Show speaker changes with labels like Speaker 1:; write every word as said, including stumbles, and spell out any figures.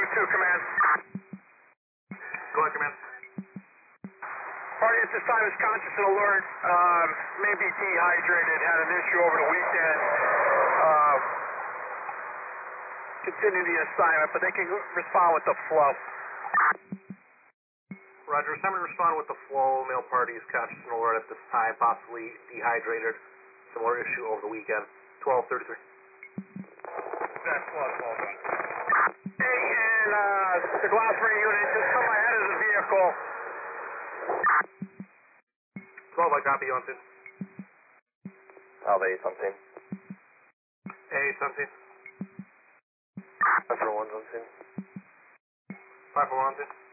Speaker 1: two, command.
Speaker 2: Go ahead, command.
Speaker 1: Party at this time is conscious and alert. Um, maybe dehydrated, had an issue over the weekend. Uh, continue the assignment, but they can respond with the flow.
Speaker 2: Roger, somebody respond with the flow. Male party is conscious and alert at this time, possibly dehydrated. Similar issue over the weekend. twelve thirty-three.
Speaker 1: That's close, well done. Hey, and uh, the Glassbury unit, just come ahead of the vehicle.
Speaker 2: twelve, I copy you on scene.
Speaker 3: Alpha eight something.
Speaker 2: eight something.
Speaker 3: Five for one's on scene.
Speaker 2: five for one on scene.